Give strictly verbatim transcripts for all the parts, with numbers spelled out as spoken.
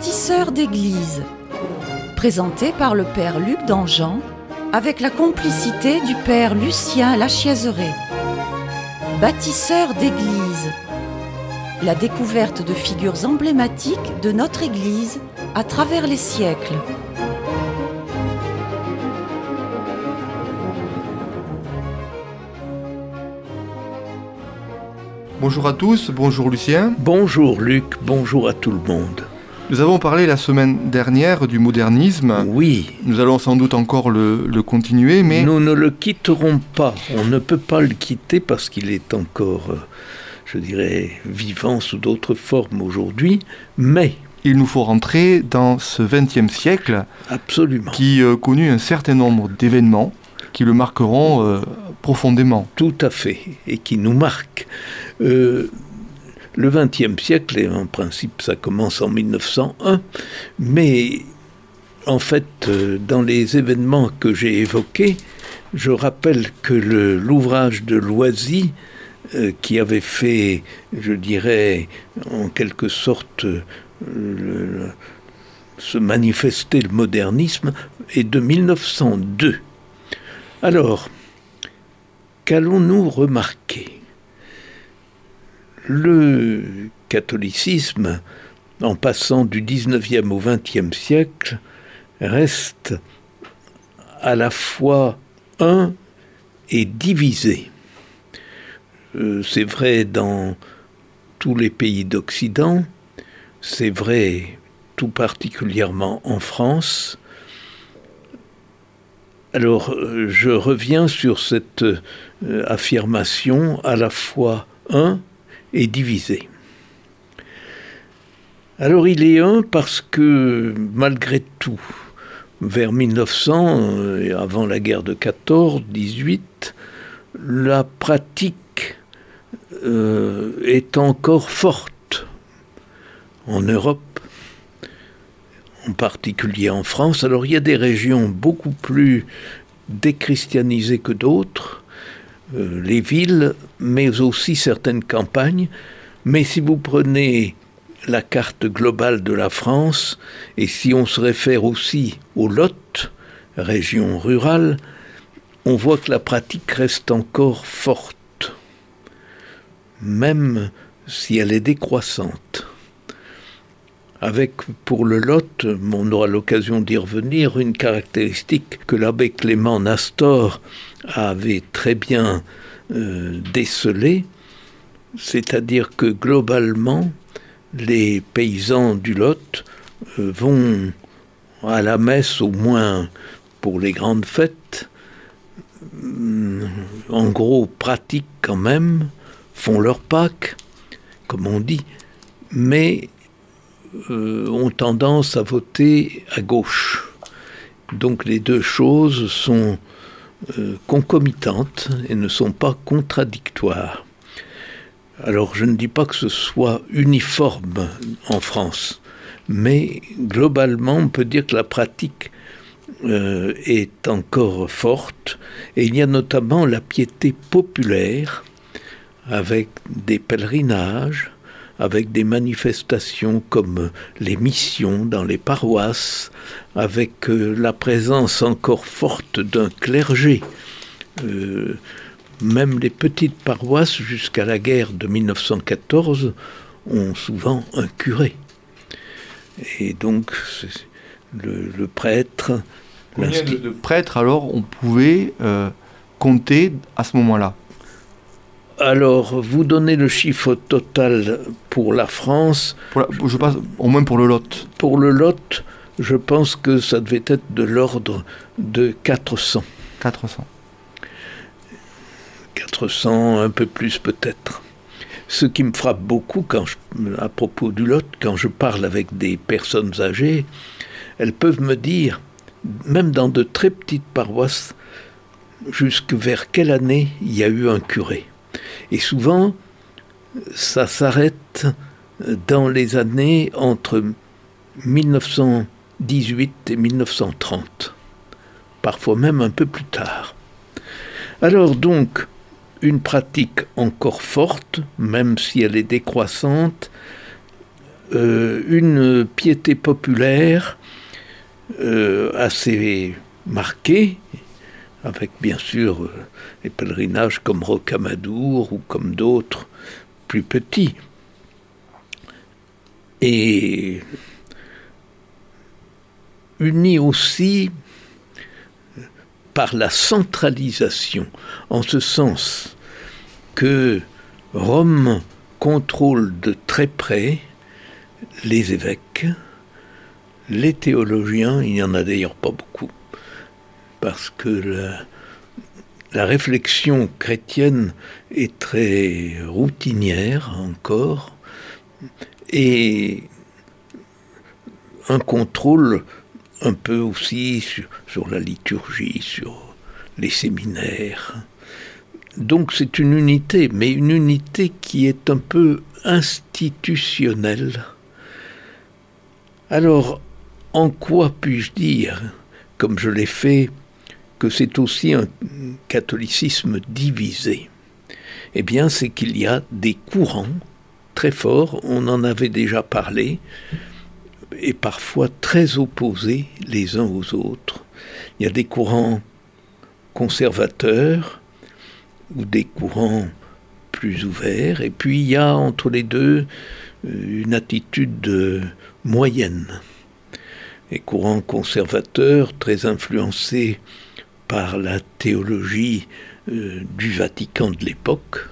Bâtisseurs d'église, présenté par le père Luc d'Angean, avec la complicité du père Lucien Lachiaiseray. Bâtisseurs d'église, la découverte de figures emblématiques de notre Église à travers les siècles. Bonjour à tous, bonjour Lucien. Bonjour Luc, bonjour à tout le monde. Nous avons parlé la semaine dernière du modernisme. Oui. Nous allons sans doute encore le, le continuer, mais... Nous ne le quitterons pas. On ne peut pas le quitter parce qu'il est encore, je dirais, vivant sous d'autres formes aujourd'hui, mais... Il nous faut rentrer dans ce vingtième siècle. Absolument. Qui euh, connut un certain nombre d'événements qui le marqueront euh, profondément. Tout à fait, et qui nous marquent. Euh, le vingtième siècle, et en principe ça commence en mille neuf cent un, mais en fait, euh, dans les événements que j'ai évoqués, je rappelle que le, l'ouvrage de Loisy, euh, qui avait fait, je dirais, en quelque sorte, euh, le, se manifester le modernisme, est de mille neuf cent deux. Alors, qu'allons-nous remarquer ? Le catholicisme, en passant du dix-neuvième au vingtième siècle, reste à la fois un et divisé. Euh, c'est vrai dans tous les pays d'Occident, c'est vrai tout particulièrement en France. Alors, je reviens sur cette euh, affirmation à la fois un et divisé. Alors, il est un parce que, malgré tout, vers mille neuf cents, euh, avant la guerre de quatorze dix-huit, la pratique euh, est encore forte en Europe, en particulier en France. Alors il y a des régions beaucoup plus déchristianisées que d'autres, euh, les villes, mais aussi certaines campagnes. Mais si vous prenez la carte globale de la France, et si on se réfère aussi au Lot, région rurale, on voit que la pratique reste encore forte, même si elle est décroissante. Avec, pour le Lot, on aura l'occasion d'y revenir, une caractéristique que l'abbé Clément Nastor avait très bien euh, décelée, c'est-à-dire que globalement, les paysans du Lot euh, vont à la messe, au moins pour les grandes fêtes, euh, en gros pratiquent quand même, font leur Pâques, comme on dit, mais Euh, ont tendance à voter à gauche. Donc les deux choses sont euh, concomitantes et ne sont pas contradictoires. Alors je ne dis pas que ce soit uniforme en France, mais globalement on peut dire que la pratique euh, est encore forte, et il y a notamment la piété populaire avec des pèlerinages, avec des manifestations comme les missions dans les paroisses, avec euh, la présence encore forte d'un clergé. Euh, même les petites paroisses, jusqu'à la guerre de mille neuf cent quatorze, ont souvent un curé. Et donc, c'est le, le prêtre... Combien de, de prêtres, alors, on pouvait euh, compter à ce moment-là ? Alors, vous donnez le chiffre total pour la France. Pour la, je pense au moins pour le Lot. Pour le Lot, je pense que ça devait être de l'ordre de quatre cents. quatre cents. quatre cents, un peu plus peut-être. Ce qui me frappe beaucoup quand je, à propos du Lot, quand je parle avec des personnes âgées, elles peuvent me dire, même dans de très petites paroisses, jusque vers quelle année il y a eu un curé. Et souvent, ça s'arrête dans les années entre mille neuf cent dix-huit et mille neuf cent trente, parfois même un peu plus tard. Alors donc, une pratique encore forte, même si elle est décroissante, euh, une piété populaire euh, assez marquée, avec bien sûr euh, les pèlerinages comme Rocamadour ou comme d'autres plus petits. Et unis aussi par la centralisation, en ce sens que Rome contrôle de très près les évêques, les théologiens, il n'y en a d'ailleurs pas beaucoup, parce que la, la réflexion chrétienne est très routinière encore, et un contrôle un peu aussi sur, sur la liturgie, sur les séminaires. Donc c'est une unité, mais une unité qui est un peu institutionnelle. Alors, en quoi puis-je dire, comme je l'ai fait, que c'est aussi un catholicisme divisé? Eh bien, c'est qu'il y a des courants très forts, on en avait déjà parlé, et parfois très opposés les uns aux autres. Il y a des courants conservateurs ou des courants plus ouverts, et puis il y a entre les deux une attitude moyenne. Les courants conservateurs, très influencés par la théologie euh, du Vatican de l'époque,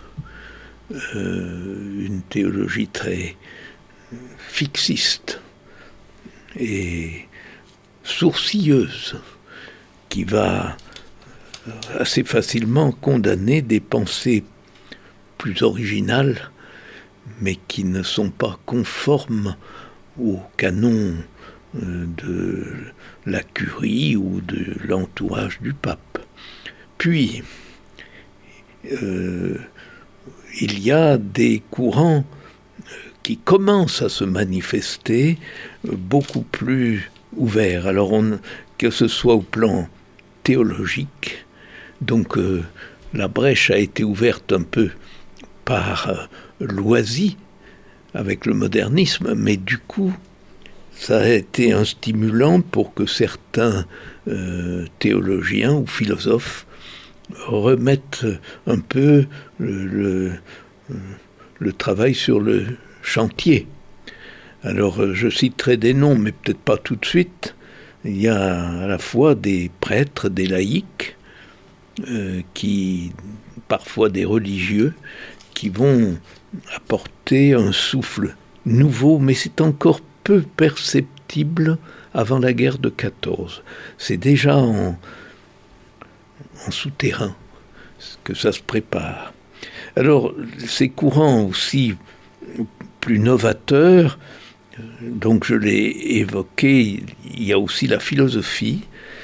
euh, une théologie très fixiste et sourcilleuse, qui va assez facilement condamner des pensées plus originales, mais qui ne sont pas conformes au canon de la curie ou de l'entourage du pape. Puis, euh, il y a des courants qui commencent à se manifester beaucoup plus ouverts. Alors, on, que ce soit au plan théologique, donc euh, la brèche a été ouverte un peu par euh, Loisy avec le modernisme, mais du coup, ça a été un stimulant pour que certains euh, théologiens ou philosophes remettent un peu le, le, le travail sur le chantier. Alors, je citerai des noms, mais peut-être pas tout de suite. Il y a à la fois des prêtres, des laïcs, euh, qui, parfois des religieux, qui vont apporter un souffle nouveau, mais c'est encore peu perceptible avant la guerre de quatorze. C'est déjà en, en souterrain que ça se prépare. Alors, ces courants aussi plus novateurs, donc je l'ai évoqué, il y a aussi la philosophie,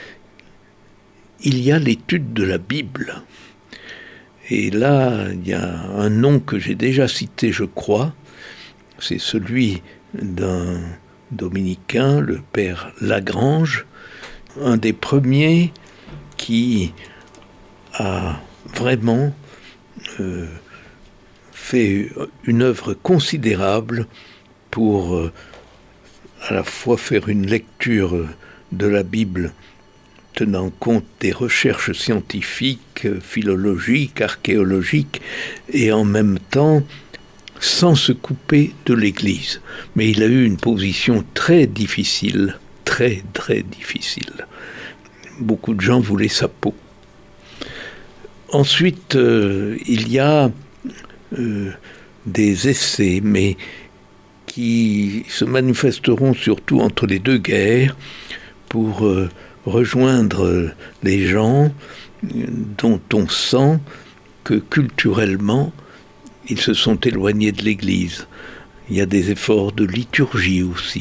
il y a l'étude de la Bible. Et là, il y a un nom que j'ai déjà cité, je crois, c'est celui d'un dominicain, le père Lagrange, un des premiers qui a vraiment euh, fait une œuvre considérable pour euh, à la fois faire une lecture de la Bible tenant compte des recherches scientifiques, philologiques, archéologiques, et en même temps sans se couper de l'Église. Mais il a eu une position très difficile, très très difficile. Beaucoup de gens voulaient sa peau. Ensuite, euh, il y a euh, des essais, mais qui se manifesteront surtout entre les deux guerres pour euh, rejoindre les gens dont on sent que culturellement, ils se sont éloignés de l'Église. Il y a des efforts de liturgie aussi.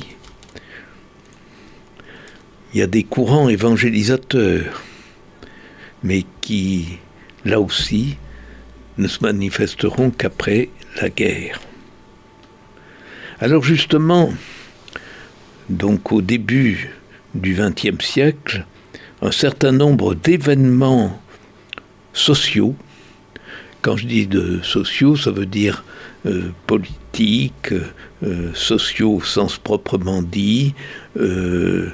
Il y a des courants évangélisateurs, mais qui, là aussi, ne se manifesteront qu'après la guerre. Alors justement, donc au début du vingtième siècle, un certain nombre d'événements sociaux, quand je dis de sociaux, ça veut dire euh, politiques, euh, sociaux au sens proprement dit, euh,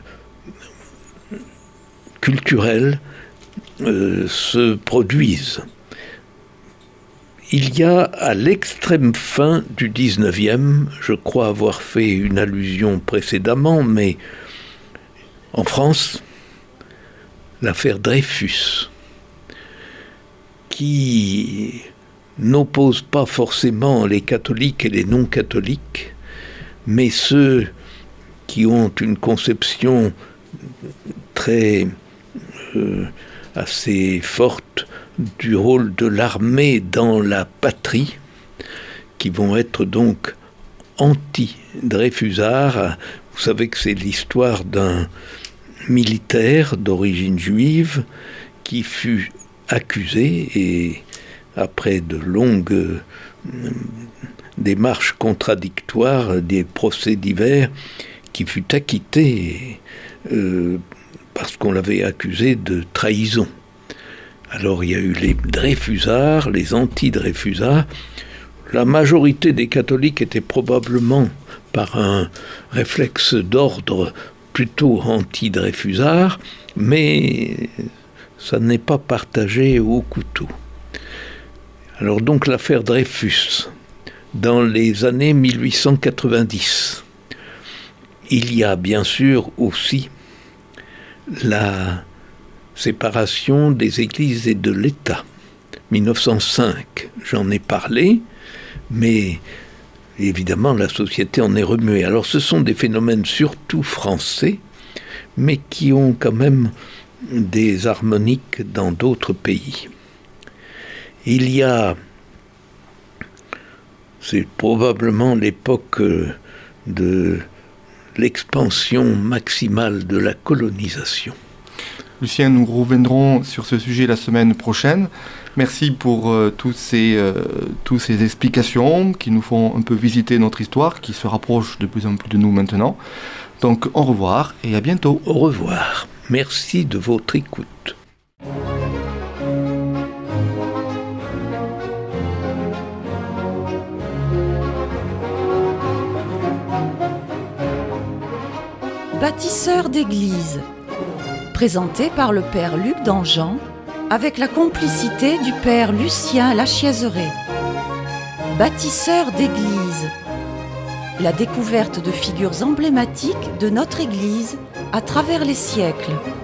culturels, euh, se produisent. Il y a à l'extrême fin du dix-neuvième, je crois avoir fait une allusion précédemment, mais en France, l'affaire Dreyfus, qui n'oppose pas forcément les catholiques et les non-catholiques, mais ceux qui ont une conception très euh, assez forte du rôle de l'armée dans la patrie, qui vont être donc anti-Dreyfusards. Vous savez que c'est l'histoire d'un militaire d'origine juive qui fut accusé et, après de longues euh, démarches contradictoires, des procès divers, qui fut acquitté euh, parce qu'on l'avait accusé de trahison. Alors il y a eu les Dreyfusards, les anti-Dreyfusards. La majorité des catholiques étaient probablement, par un réflexe d'ordre, plutôt anti-Dreyfusards, mais ça n'est pas partagé au couteau. Alors donc l'affaire Dreyfus, dans les années mille huit cent quatre-vingt-dix, il y a bien sûr aussi la séparation des églises et de l'État. mille neuf cent cinq, j'en ai parlé, mais évidemment la société en est remuée. Alors ce sont des phénomènes surtout français, mais qui ont quand même des harmoniques dans d'autres pays. Il y a, c'est probablement l'époque de l'expansion maximale de la colonisation. Lucien, nous reviendrons sur ce sujet la semaine prochaine. Merci pour euh, toutes ces, euh, toutes ces explications qui nous font un peu visiter notre histoire, qui se rapproche de plus en plus de nous maintenant. Donc au revoir et à bientôt. Au revoir. Merci de votre écoute. Bâtisseurs d'églises, présenté par le père Luc d'Angeant, avec la complicité du père Lucien Lachiaiseray. Bâtisseurs d'églises, la découverte de figures emblématiques de notre Église à travers les siècles.